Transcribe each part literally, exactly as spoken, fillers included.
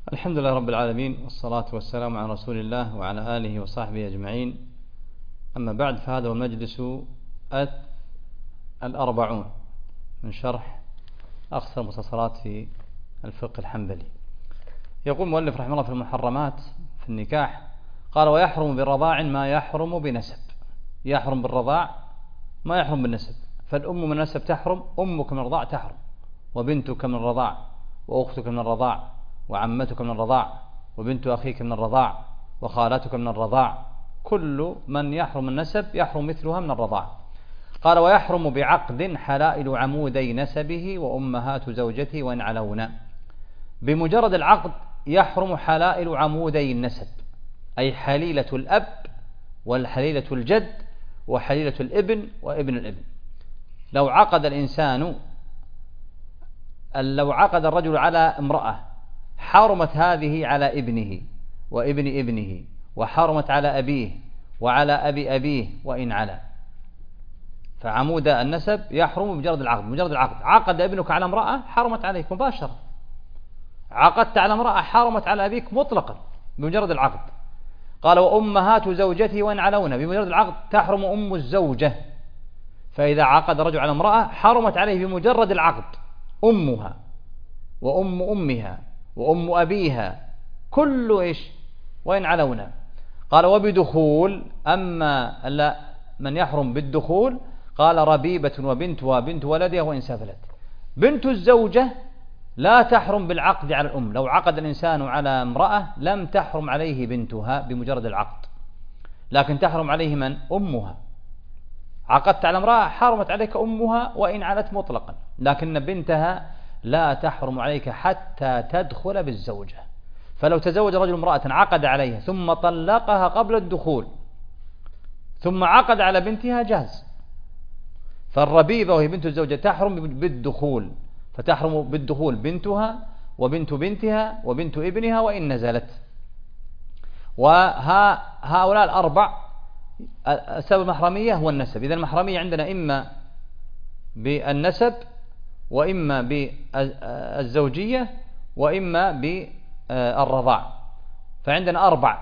الحمد لله رب العالمين، والصلاة والسلام على رسول الله وعلى آله وصحبه أجمعين. أما بعد، فهذا هو المجلس الأربعون من شرح أقصى المختصرات في الفقه الحنبلي. يقول المؤلف رحمه الله في المحرمات في النكاح، قال: ويحرم بالرضاع ما يحرم بنسب. يحرم بالرضاع ما يحرم بالنسب. فالأم من النسب تحرم، أمك من الرضاع تحرم، وبنتك من الرضاع، وأختك من الرضاع، وعمتك من الرضاع، وبنت أخيك من الرضاع، وخالتك من الرضاع. كل من يحرم النسب يحرم مثلها من الرضاع. قال: ويحرم بعقد حلائل عمودي نسبه وأمهات زوجته وإن علونا. بمجرد العقد يحرم حلائل عمودي النسب، أي حليلة الأب والحليلة الجد وحليلة الابن وابن الابن. لو عقد الإنسان لو عقد الرجل على امرأة، حرمت هذه على ابنه وابن ابنه، وحرمت على أبيه وعلى أبي أبيه وإن علا. فعمود النسب يحرم بمجرد العقد. مجرد العقد، عقد ابنك على امرأة حرمت عليك مباشرة، عقدت على امرأة حرمت على أبيك مطلقا بمجرد العقد. قال: وأمهات زوجته وإن علونا. بمجرد العقد تحرم أم الزوجة، فإذا عقد رجل على امرأة حرمت عليه بمجرد العقد أمها وأم أمها وأم أبيها، كل إيش وإن علونا. قال: وبدخول. أما لا من يحرم بالدخول، قال: ربيبة وبنتها بنت ولدها وإن سفلت. بنت الزوجة لا تحرم بالعقد على الأم. لو عقد الإنسان على امرأة لم تحرم عليه بنتها بمجرد العقد، لكن تحرم عليه من؟ أمها. عقدت على امرأة حرمت عليك أمها وإن علت مطلقا، لكن بنتها لا تحرم عليك حتى تدخل بالزوجة. فلو تزوج رجل امرأة عقد عليها ثم طلقها قبل الدخول ثم عقد على بنتها جاز. فالربيبة وهي بنت الزوجة تحرم بالدخول، فتحرم بالدخول بنتها وبنت بنتها وبنت ابنها وإن نزلت. وهؤلاء الأربع السبب المحرمية هو النسب. إذا المحرمية عندنا إما بالنسب، وإما بالزوجية، وإما بالرضاع. فعندنا أربع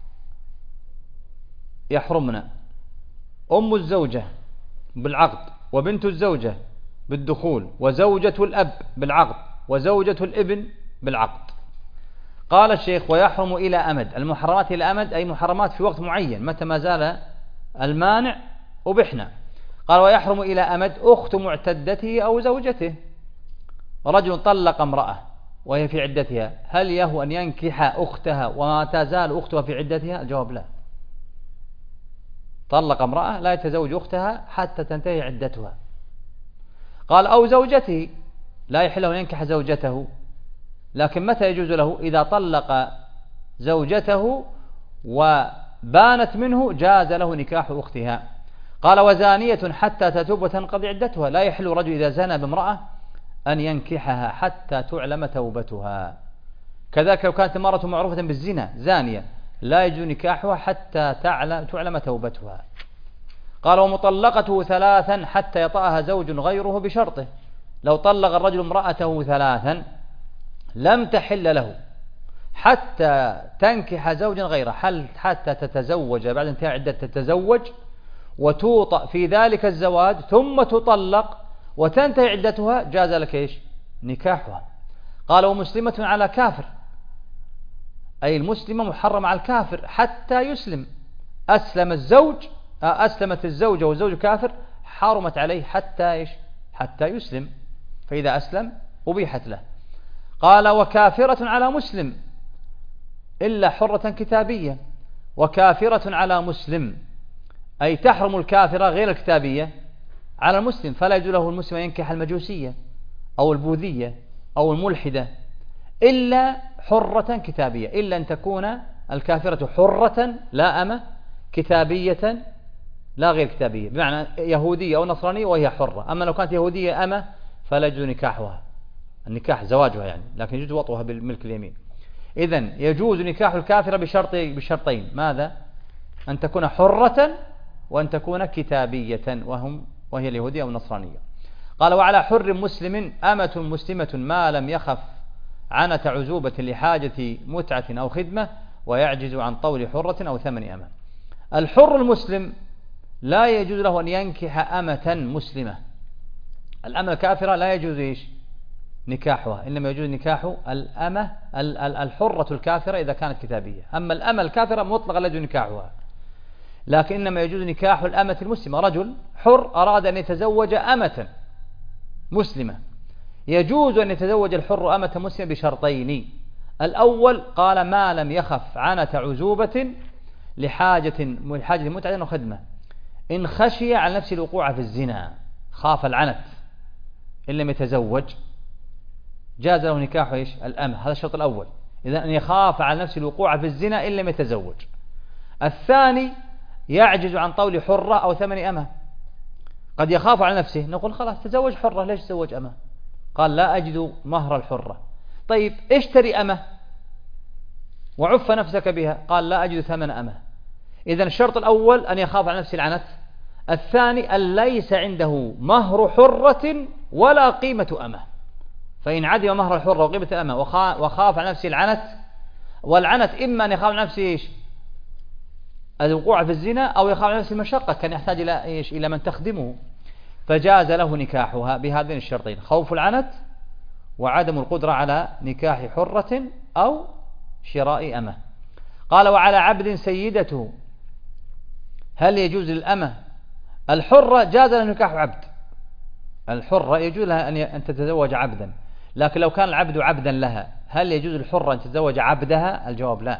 يحرمنا: أم الزوجة بالعقد، وبنت الزوجة بالدخول، وزوجة الأب بالعقد، وزوجة الابن بالعقد. قال الشيخ: ويحرم إلى أمد. المحرمات إلى أمد أي محرمات في وقت معين متى ما زال المانع أبحنا. قال: ويحرم إلى أمد أخت معتدته أو زوجته. رجل طلق امرأة وهي في عدتها، هل يهو أن ينكح أختها وما تزال أختها في عدتها؟ الجواب لا. طلق امرأة لا يتزوج أختها حتى تنتهي عدتها. قال: أو زوجته، لا يحل له أن ينكح زوجته، لكن متى يجوز له؟ إذا طلق زوجته وبانت منه جاز له نكاح أختها. قال: وزانية حتى تتوب وتنقضي عدتها. لا يحل رجل إذا زنى بامرأة أن ينكحها حتى تعلم توبتها. كذلك لو كانت المرأة معروفة بالزنا زانية لا يجوز نكاحها حتى تعلم, تعلم توبتها. قال: ومطلقته ثلاثا حتى يطأها زوج غيره بشرطه. لو طلق الرجل امرأته ثلاثا لم تحل له حتى تنكح زوجا غيره، حتى تتزوج بعد انتهاء عدة، تتزوج وتوطأ في ذلك الزواج ثم تطلق وتنتهي عدتها، جاز لك إيش؟ نكاحها. قال: ومسلمة على كافر، أي المسلمة محرم على الكافر حتى يسلم. أسلم الزوج أسلمت الزوجة والزوج كافر حرمت عليه حتى إيش؟ حتى يسلم، فإذا أسلم أبيحت له. قال: وكافرة على مسلم إلا حرة كتابية. وكافرة على مسلم أي تحرم الكافرة غير الكتابية على المسلم، فلا يجوز له المسلم أن ينكح المجوسية أو البوذية أو الملحدة إلا حرة كتابية، إلا أن تكون الكافرة حرة لا أمة، كتابية لا غير كتابية، بمعنى يهودية أو نصرانية وهي حرة. أما لو كانت يهودية أمة فلا يجوز نكاحها، النكاح زواجها يعني، لكن يجوز وطئها بالملك اليمين. إذن يجوز نكاح الكافرة بشرط بشرطين: ماذا؟ أن تكون حرة وأن تكون كتابية، وهم وهي اليهودية أو النصرانية. قال: وعلى حر مسلم أمة مسلمة ما لم يخف عنت عزوبة لحاجة متعة أو خدمة ويعجز عن طول حرة أو ثمن أمة. الحر المسلم لا يجوز له أن ينكح أمة مسلمة. الأمة الكافرة لا يجوز إيش نكاحها، إنما يجوز نكاح الأمة الحرة الكافرة إذا كانت كتابية. أما الأمة الكافرة مطلقا لا يجوز نكاحها، لكن إنما يجوز نكاح الأمة المسلمة. رجل حر أراد أن يتزوج أمة مسلمة، يجوز أن يتزوج الحر أمة مسلمة بشرطين. الأول قال ما لم يخف عنة عزوبة لحاجة لحاجة متعة وخدمة. إن خشي على نفسه الوقوع في الزنا، خاف العنت، إن لم يتزوج جاز له نكاح إيش الأمة. هذا الشرط الأول، إذا أن يخاف على نفسه الوقوع في الزنا إن لم يتزوج. الثاني يعجز عن طول حرة أو ثمن أمة. قد يخاف على نفسه، نقول خلاص تزوج حرة، ليش تزوج أمة؟ قال لا أجد مهر الحرة. طيب اشتري أمة وعف نفسك بها، قال لا أجد ثمن أمة. إذن الشرط الأول أن يخاف على نفسه العنت، الثاني أن ليس عنده مهر حرة ولا قيمة أمة. فإن عدم مهر الحرة وقيمة الأمة وخاف على نفسه العنت، والعنت إما أن يخاف على نفسه إيش الوقوع في الزنا، أو يخاف على نفسه المشقة، كان يحتاج إلى إيش إلى من تخدمه، فجاز له نكاحها بهذين الشرطين: خوف العنت وعدم القدرة على نكاح حرة أو شراء أمة. قال وعلى عبد سيدته، هل يجوز للأمة الحرة؟ جاز له نكاح عبد. الحرة يجوز لها أن تتزوج عبدا، لكن لو كان العبد عبدا لها هل يجوز الحرة أن تتزوج عبدها؟ الجواب لا،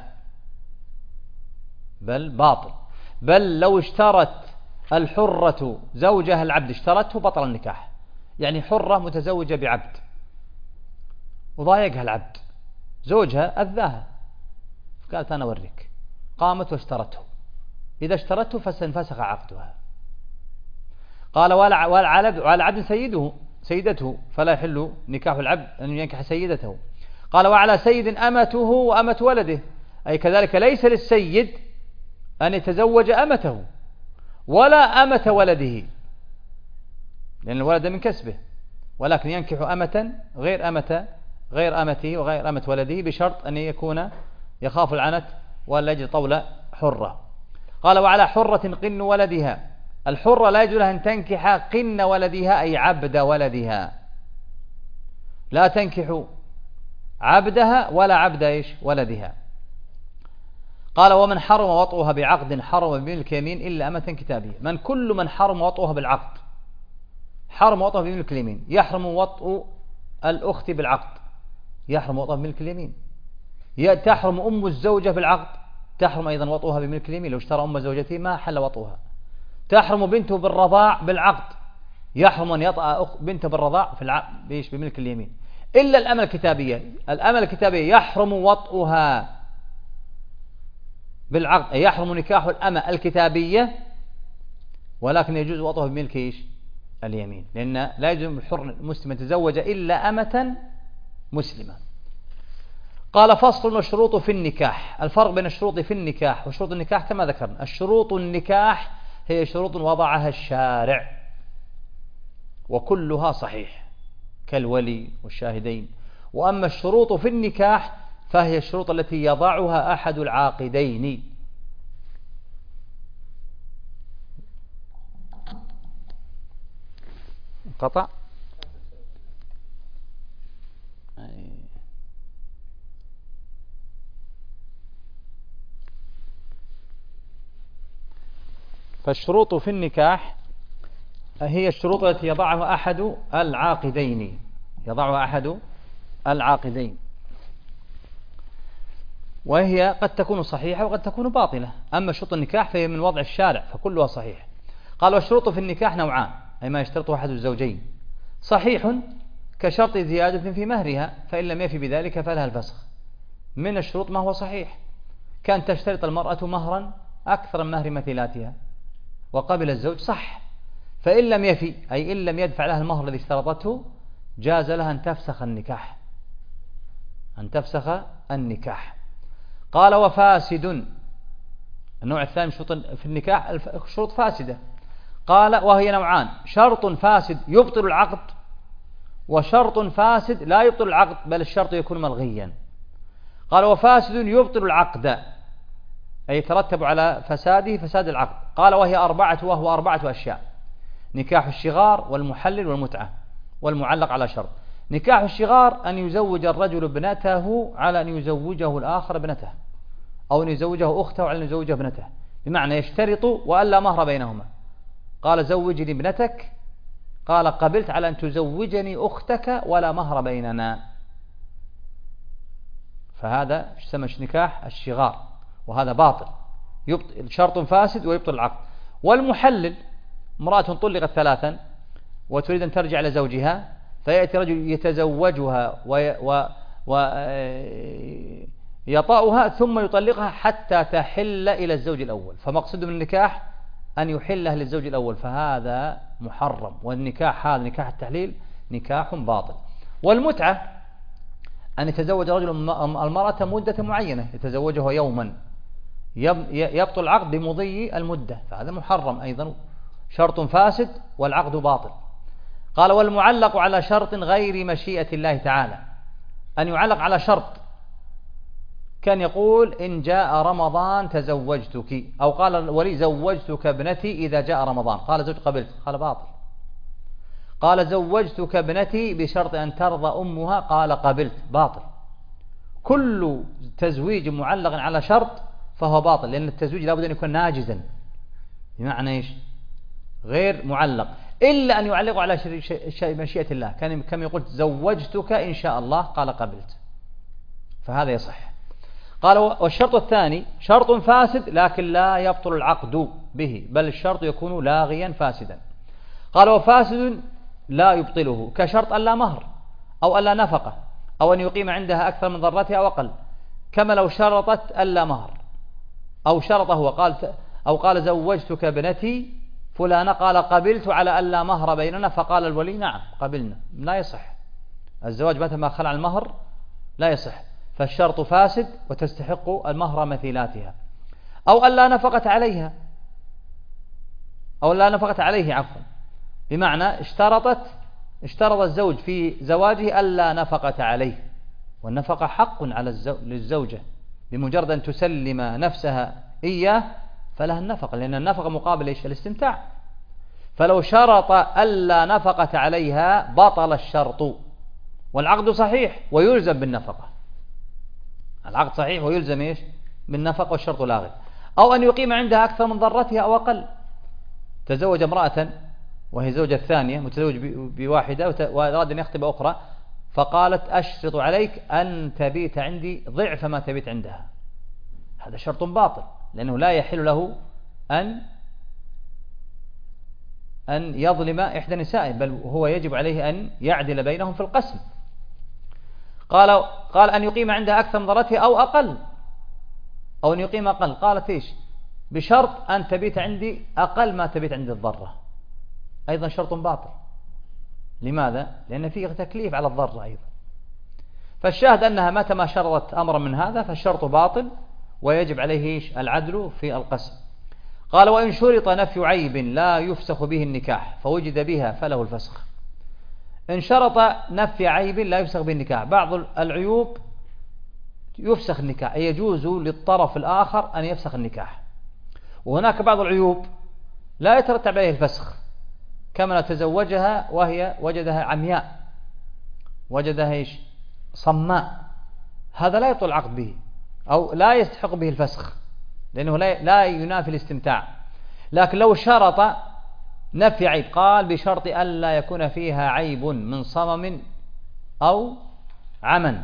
بل باطل. بل لو اشترت الحرة زوجها العبد اشترته بطل النكاح. يعني حرة متزوجة بعبد وضايقها العبد، زوجها أذاها، قالت أنا أوريك، قامت واشترته، إذا اشترته فسنفسخ عقدها. قال وعلى عبد سيده سيدته فلا يحل نكاح العبد أن ينكح سيدته. قال وعلى سيد أمته وأمة ولده، أي كذلك ليس للسيد أن يتزوج أمته ولا أمة ولده، لأن الولد من كسبه، ولكن ينكح أمة غير أمة غير أمته وغير أمة ولده، بشرط أن يكون يخاف العنت ولا يجد طول حرة. قال وعلى حرة قن ولدها، الحرة لا يجوز لها أن تنكح قن ولدها أي عبد ولدها، لا تنكح عبدها ولا عبد إيش ولدها. قال ومن حرم وطئها بعقد حرم بملك يمين إلا أمة كتابية. من كل من حرم وطئها بالعقد حرم وطئها بملك اليمين. يحرم وطئ الأخت بالعقد، يحرم وطئها بملك اليمين. تحرم أم الزوجة بالعقد، تحرم أيضا وطئها بملك اليمين. لو اشترى أم زوجته ما حل وطئها. تحرم بنته بالرضاع بالعقد، يحرم أن يطأ بنته بالرضاع في العقد بيش بملك اليمين، إلا الأمة الكتابية. الأمة الكتابية يحرم وطئها بالعقد، يحرم نكاح الأمة الكتابية، ولكن يجوز وطئها بملك إيش اليمين، لأن لا يجوز الحر المسلم يتزوج إلا أمة مسلمة. قال فصل وشروط في النكاح. الفرق بين الشروط في النكاح وشروط النكاح كما ذكرنا. الشروط النكاح هي شروط وضعها الشارع وكلها صحيح كالولي والشاهدين. وأما الشروط في النكاح فهي الشروط التي يضعها أحد العاقدين. انقطع. فالشروط في النكاح هي الشروط التي يضعها أحد العاقدين يضعها أحد العاقدين وهي قد تكون صحيحة وقد تكون باطلة. أما شروط النكاح فهي من وضع الشارع فكلها صحيح. قال والشروط في النكاح نوعان، أي ما يشترطه أحد الزوجين: صحيح كشرط زيادة في مهرها فإن لم يفي بذلك فلها الفسخ. من الشروط ما هو صحيح، كان تشترط المرأة مهرا أكثر من مهر مثيلاتها وقبل الزوج صح، فإن لم يفي أي إن لم يدفع لها المهر الذي اشترطته جاز لها أن تفسخ النكاح أن تفسخ النكاح. قال وفاسد، النوع الثاني شروط في النكاح شروط فاسدة. قال وهي نوعان: شرط فاسد يبطل العقد، وشرط فاسد لا يبطل العقد بل الشرط يكون ملغيا. قال وفاسد يبطل العقد أي يترتب على فساده فساد العقد. قال وهي أربعة وهو أربعة أشياء: نكاح الشغار والمحلل والمتعة والمعلق على شرط. نكاح الشغار أن يزوج الرجل ابنته على أن يزوجه الآخر ابنته، أو أن يزوجه أخته على أن يزوجه ابنته، بمعنى يشترط وألا مهر بينهما. قال زوجني ابنتك، قال قبلت على أن تزوجني أختك ولا مهر بيننا. فهذا يسمى نكاح الشغار، وهذا باطل، يبطل شرط فاسد ويبطل العقد. والمحلل امرأة طلقت ثلاثا وتريد أن ترجع إلى زوجها، فيأتي رجل يتزوجها ويطأها ثم يطلقها حتى تحل إلى الزوج الأول، فمقصود من النكاح أن يحلها للزوج الأول، فهذا محرم. والنكاح هذا نكاح التحليل نكاح باطل. والمتعة أن يتزوج رجل المرأة مدة معينة، يتزوجها يوما، يبطل العقد بمضي المدة، فهذا محرم أيضا، شرط فاسد والعقد باطل. قال والمعلق على شرط غير مشيئة الله تعالى، أن يعلق على شرط، كان يقول إن جاء رمضان تزوجتك، أو قال الولي زوجتك ابنتي إذا جاء رمضان، قال زوج قبلت، قال باطل. قال زوجتك ابنتي بشرط أن ترضى أمها، قال قبلت، باطل. كل تزويج معلق على شرط فهو باطل، لأن التزويج لابد أن يكون ناجزا، بمعنى إيش؟ غير معلق، إلا أن يعلق على مشيئة الله، كان كما يقول زوجتك إن شاء الله، قال قبلت، فهذا يصح. قال والشرط الثاني شرط فاسد لكن لا يبطل العقد به، بل الشرط يكون لاغيا فاسدا. قال وفاسد لا يبطله، كشرط ألا مهر أو ألا نفقة أو أن يقيم عندها أكثر من ضرتها أو أقل، كما لو شرطت ألا مهر، أو شرط هو قال أو قال زوجتك ابنتي فلان، قال قبلت على ألا مهر بيننا، فقال الولي نعم قبلنا، لا يصح الزواج متى ما خلع المهر، لا يصح، فالشرط فاسد وتستحق المهر مثيلاتها. أو ألا نفقت عليها، أو لا نفقت عليه عفوا، بمعنى اشترطت اشترط الزوج في زواجه ألا نفقة عليه، والنفقة حق على للزوجة، بمجرد أن تسلم نفسها إياه فلها النفقة، لأن النفقة مقابل إيش؟ الاستمتاع. فلو شرط ألا نفقة عليها بطل الشرط، والعقد صحيح ويلزم بالنفقة، العقد صحيح ويلزم إيش؟ بالنفقة، والشرط لاغي. أو أن يقيم عندها أكثر من ضرتها أو أقل، تزوج امرأة وهي زوجة الثانية، متزوج بواحدة وأراد أن يخطب أخرى، فقالت أشرط عليك أن تبيت عندي ضعف ما تبيت عندها، هذا شرط باطل، لأنه لا يحل له أن أن يظلم إحدى نسائه، بل هو يجب عليه أن يعدل بينهم في القسم. قال قال أن يقيم عندها أكثر من ضرتها أو أقل، أو أن يقيم أقل، قالت إيش؟ بشرط أن تبيت عندي أقل ما تبيت عند الضرة، أيضا شرط باطل. لماذا؟ لأن فيه تكليف على الضرة أيضا. فالشاهد أنها متى ما شرطت أمرا من هذا فالشرط باطل ويجب عليه العدل في القسم. قال وإن شرط نفي عيب لا يفسخ به النكاح فوجد بها فله الفسخ. إن شرط نفي عيب لا يفسخ به النكاح، بعض العيوب يفسخ النكاح، يجوز للطرف الآخر أن يفسخ النكاح، وهناك بعض العيوب لا يترتب عليه الفسخ، كما تزوجها وهي وجدها عمياء، وجدها إيش؟ صماء، هذا لا يطول العقد به أو لا يستحق به الفسخ، لأنه لا ينافي الاستمتاع. لكن لو شرط نفي عيب، قال بشرط أن لا يكون فيها عيب من صمم أو عمى،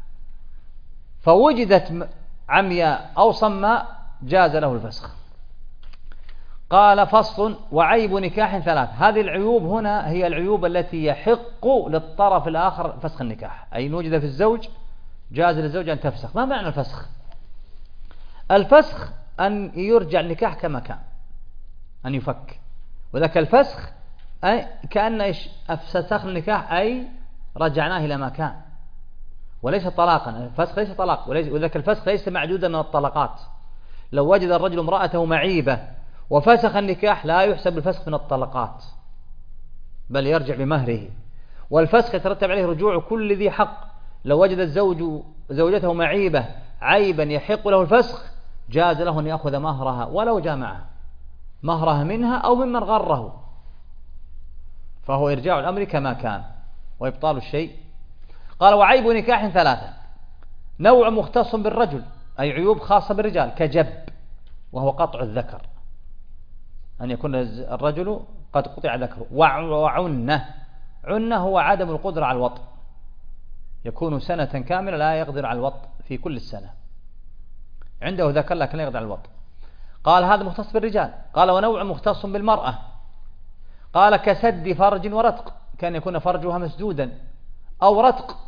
فوجدت عمياء أو صماء جاز له الفسخ. قال فصل وعيب نكاح ثلاث، هذه العيوب هنا هي العيوب التي يحق للطرف الآخر فسخ النكاح، أي إن وجد في الزوج جاز للزوج أن تفسخ. ما معنى الفسخ؟ الفسخ أن يرجع النكاح كما كان، أن يفك، وذاك الفسخ أي كأن إيش؟ فسخنا النكاح أي رجعناه إلى ما كان، وليس طلاقا. الفسخ ليس طلاق، وذاك الفسخ ليس معدودا من الطلقات. لو وجد الرجل امرأته معيبة وفسخ النكاح لا يحسب الفسخ من الطلقات، بل يرجع بمهره. والفسخ يترتب عليه رجوع كل ذي حق. لو وجد الزوج زوجته معيبة عيبا يحق له الفسخ جاز له أن يأخذ مهرها ولو جامعها، مهرها منها أو ممن غره، فهو إرجاع الأمر كما كان وإبطال الشيء. قال وعيب نكاح ثلاثة: نوع مختص بالرجل، أي عيوب خاصة بالرجال كجب وهو قطع الذكر، أن يكون الرجل قد قطع ذكره، وعنة، عنة هو عدم القدرة على الوطء، يكون سنة كاملة لا يقدر على الوطء في كل السنة، عنده ذكر لكن لا يقدر على الوطء. قال هذا مختص بالرجال. قال ونوع مختص بالمرأة، قال كسد فرج ورتق، كان يكون فرجها مسدودا أو رتق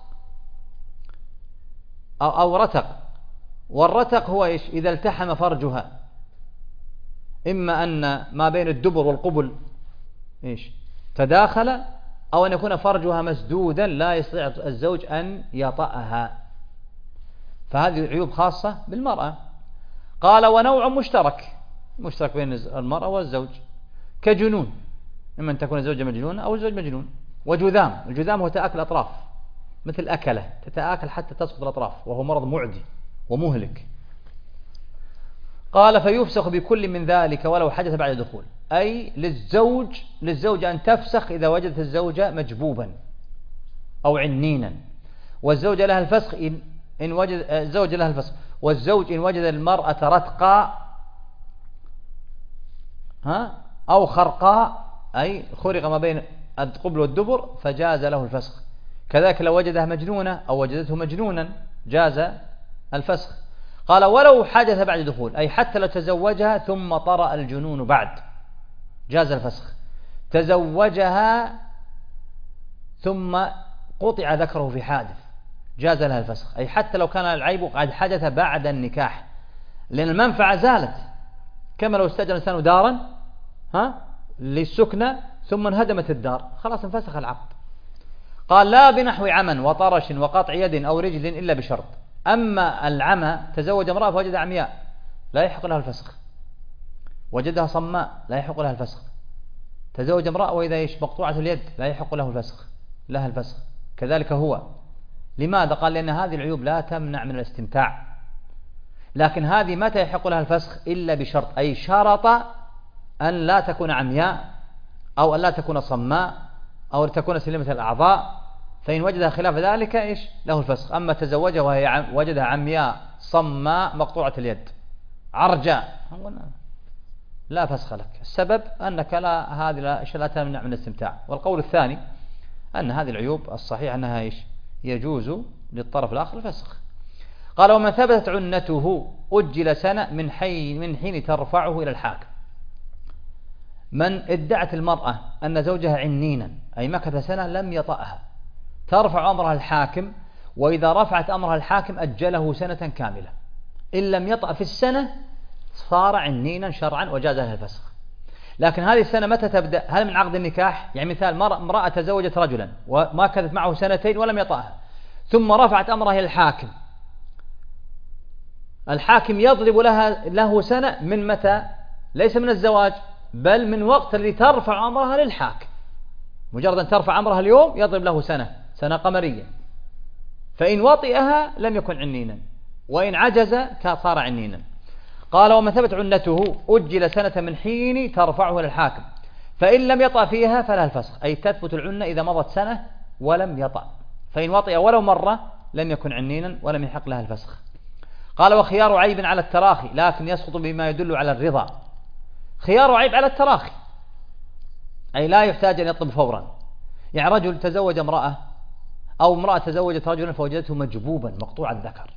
أو, أو رتق. والرتق هو إيش؟ إذا التحم فرجها، إما أن ما بين الدبر والقبل إيش تداخل، أو أن يكون فرجها مسدودا لا يستطيع الزوج أن يطأها، فهذه عيوب خاصة بالمرأة. قال ونوع مشترك، مشترك بين المرأة والزوج كجنون، إما أن تكون الزوجة مجنونة أو الزوج مجنون. وجذام، الجذام هو تآكل الأطراف، مثل أكلة تتآكل حتى تسقط الأطراف، وهو مرض معدي ومهلك. قال فيفسخ بكل من ذلك ولو حدث بعد دخول، أي للزوج للزوجة أن تفسخ إذا وجدت الزوجة مجبوبا أو عنينا، والزوجة لها الفسخ إن, إن وجد الزوجة لها الفسخ، والزوج إن وجد المرأة رتقاء ها أو خرقاء، أي خرق ما بين القبل والدبر فجاز له الفسخ. كذلك لو وجدها مجنونة أو وجدته مجنونا جاز الفسخ. قال ولو حدث بعد دخول، أي حتى لو تزوجها ثم طرأ الجنون بعد جاز الفسخ. تزوجها ثم قطع ذكره في حادث جاز لها الفسخ، أي حتى لو كان العيب قد حدث بعد النكاح، لأن المنفعة زالت، كما لو استأجر الإنسان دارا ها للسكنة ثم انهدمت الدار، خلاص انفسخ العقد. قال لا بنحو عمى وطرش وقطع يد أو رجل إلا بشرط. أما العمى تزوج امرأة فوجدها عمياء لا يحق لها الفسخ، وجدها صماء لا يحق لها الفسخ. تزوج امرأة وإذا إيش مقطوعة اليد لا يحق له الفسخ لها الفسخ، كذلك هو. لماذا؟ قال لأن هذه العيوب لا تمنع من الاستمتاع، لكن هذه متى يحق لها الفسخ؟ إلا بشرط، أي شرط أن لا تكون عمياء أو أن لا تكون صماء أو تكون سليمة الأعضاء، فإن وجدها خلاف ذلك إيش له الفسخ. أما تزوجها وهي عم وجدها عمياء صماء مقطوعة اليد عرجاء لا فسخ لك. السبب أنك لا هذه لا, لا تمنع من الاستمتاع. والقول الثاني أن هذه العيوب الصحيح أنها إيش يجوز للطرف الآخر الفسخ. قال ومن ثبتت عنته أجل سنة من حين من حين ترفعه إلى الحاكم. من ادعت المرأة أن زوجها عنينا أي مكث سنة لم يطأها، ترفع أمرها الحاكم، وإذا رفعت أمرها الحاكم أجله سنة كاملة، إن لم يطأ في السنة صار عنينا شرعا وجاز لها الفسخ. لكن هذه السنة متى تبدأ؟ هل من عقد النكاح؟ يعني مثال امرأة تزوجت رجلا وما كانت معه سنتين ولم يطأها، ثم رفعت أمرها إلى الحاكم، الحاكم يضرب لها له سنة من متى؟ ليس من الزواج بل من وقت اللي ترفع أمرها للحاكم، مجرد أن ترفع أمرها اليوم يضرب له سنة سنة قمرية، فإن وطئها لم يكن عنينا، وإن عجز صار عنينا. قال ومن ثبت عنته أجل سنة من حين ترفعه للحاكم، فإن لم يطأ فيها فلها الفسخ، أي تثبت العنة إذا مضت سنة ولم يطأ، فإن وطئ ولو مرة لم يكن عنينا ولم يحق لها الفسخ. قال وخيار عيب على التراخي لكن يسقط بما يدل على الرضا. خيار عيب على التراخي أي لا يحتاج أن يطلب فورا، يعني رجل تزوج امرأة أو امرأة تزوجت رجلا فوجدته مجبوبا مقطوع الذكر،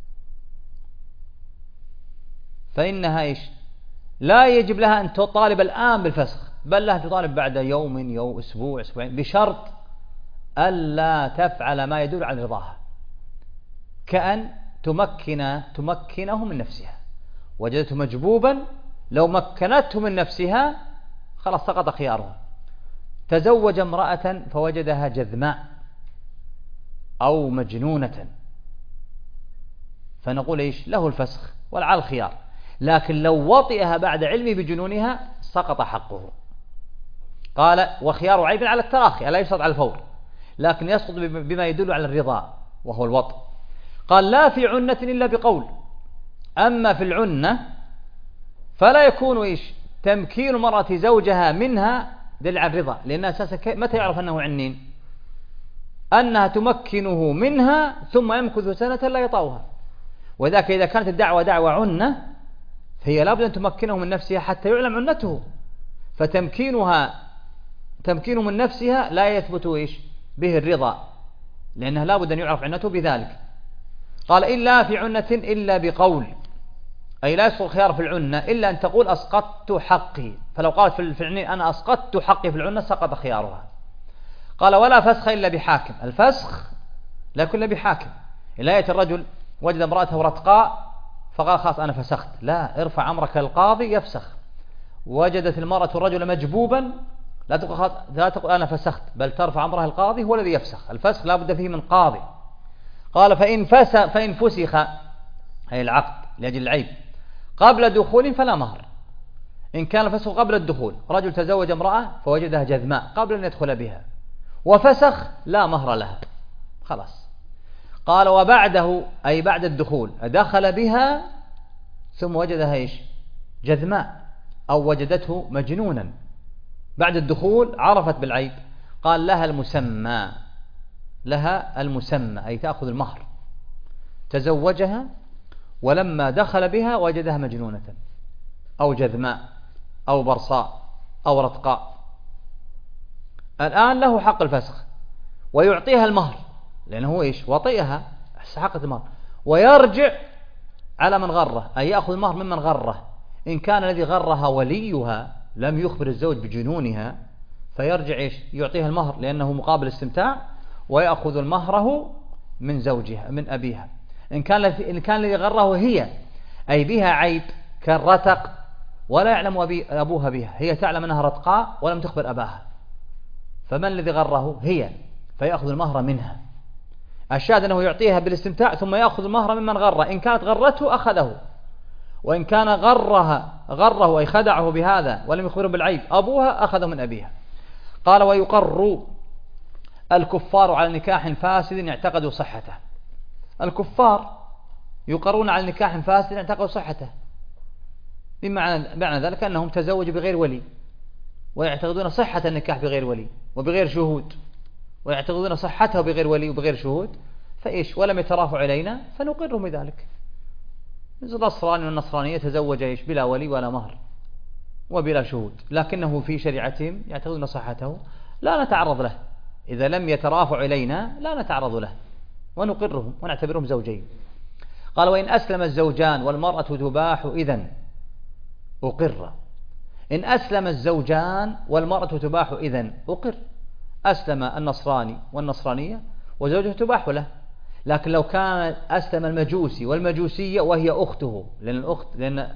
فإنها إيش لا يجب لها أن تطالب الآن بالفسخ، بل لها تطالب بعد يوم يوم أسبوع أسبوعين، بشرط ألا تفعل ما يدل على رضاها، كأن تمكن تمكنه من نفسها. وجدته مجبوبا لو مكنته من نفسها خلاص سقط خيارها. تزوج امرأة فوجدها جذماء أو مجنونة فنقول إيش له الفسخ والعال خيار، لكن لو وطئها بعد علمه بجنونها سقط حقه. قال وخيار عيب على التراخي ألا يشترط على الفور، لكن يسقط بما يدل على الرضا وهو الوطء. قال لا في عنة إلا بقول. أما في العنة فلا يكون إيش تمكين المرأة زوجها منها دل على الرضا، لأن أساسا متى يعرف أنه عنين؟ أنها تمكنه منها ثم يمكث سنة لا يطأها. وذاك إذا كانت الدعوة دعوة عنة فهي لابد أن تمكنه من نفسها حتى يعلم عنته، فتمكينها تمكينه من نفسها لا يثبت إيش به الرضا، لأنها لابد أن يعرف عنته بذلك. قال إلا في عنة إلا بقول، أي لا يسقط الخيار في العنة إلا أن تقول أسقطت حقي، فلو قالت في العنين أنا أسقطت حقي في العنة سقط خيارها. قال ولا فسخ إلا بحاكم. الفسخ لا يكون إلا بحاكم. لا يأتي الرجل وجد امرأته رتقاء فقال خلاص أنا فسخت، لا، ارفع أمرك للقاضي يفسخ. وجدت المرأة الرجل مجبوبا لا تقول لا تقول أنا فسخت، بل ترفع أمرها القاضي هو الذي يفسخ. الفسخ لا بد فيه من قاضي. قال فإن فسخ فإن فسخ أي العقد لأجل العيب قبل دخول فلا مهر. إن كان الفسخ قبل الدخول، رجل تزوج امرأة فوجدها جذماء قبل أن يدخل بها وفسخ، لا مهر لها خلاص. قال وبعده أي بعد الدخول دخل بها ثم وجدها إيش جذماء أو وجدته مجنونا بعد الدخول عرفت بالعيب، قال لها المسمى لها المسمى أي تأخذ المهر. تزوجها ولما دخل بها وجدها مجنونة أو جذماء أو برصاء أو رتقاء، الآن له حق الفسخ ويعطيها المهر لأنه إيش وطئها استحقت المهر، ويرجع على من غره أي يأخذ المهر ممن غره. إن كان الذي غرها وليها لم يخبر الزوج بجنونها فيرجع إيش يعطيها المهر لأنه مقابل استمتاع، ويأخذ المهره من زوجها من أبيها. إن كان إن كان الذي غره هي أي بها عيب كالرتق ولا يعلم أبي أبوها بها، هي تعلم أنها رتقاء ولم تخبر أباها، فمن الذي غره؟ هي، فيأخذ المهر منها. الشاهد أنه يعطيها بالاستمتاع ثم يأخذ المهر ممن غره. إن كانت غرته أخذه، وإن كان غرها غره أي خدعه بهذا ولم يخبره بالعيب أبوها أخذه من أبيها. قال ويقر الكفار على نكاح فاسد اعتقدوا صحته. الكفار يقرون على نكاح فاسد اعتقدوا صحته، بمعنى معنى ذلك أنهم تزوجوا بغير ولي ويعتقدون صحة النكاح بغير ولي وبغير شهود، ويعتقدون صحته بغير ولي وبغير شهود، فإيش ولم يترافع إلينا فنقرهم بذلك. مثل النصراني والنصرانية تزوج إيش بلا ولي ولا مهر وبلا شهود، لكنه في شريعتهم يعتقدون صحته، لا نتعرض له. إذا لم يترافع إلينا لا نتعرض له ونقرهم ونعتبرهم زوجين. قال وإن أسلم الزوجان والمرأة تباح إذن أقر. إن أسلم الزوجان والمرأة تباح إذن أقر. أسلم النصراني والنصرانية وزوجه تباح له، لكن لو كان أسلم المجوسي والمجوسية وهي أخته، لأن الأخت لأن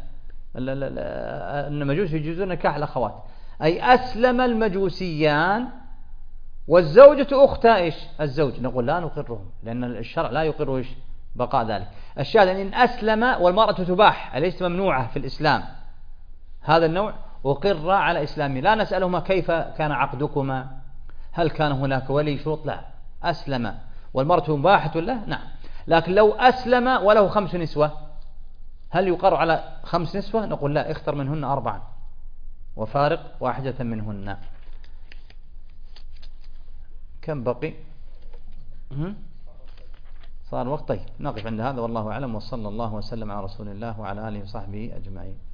المجوس يجوزون نكاح الأخوات، أي أسلم المجوسيان والزوجة أخت إيش الزوج، نقول لا نقرهم لأن الشرع لا يقر إيش بقاء ذلك. الشاهد إن أسلم والمرأة تباح أليست ممنوعة في الإسلام، هذا النوع وقر على إسلامه، لا نسألهما كيف كان عقدكما، هل كان هناك ولي شروط، لا، أسلم والمرأة مباحة له نعم. لكن لو أسلم وله خمس نسوة هل يقر على خمس نسوة؟ نقول لا، اختر منهن أربعا وفارق واحدة منهن. كم بقي؟ صار وقت. طيب نقف عند هذا والله أعلم، وصلى الله وسلم على رسول الله وعلى آله وصحبه أجمعين.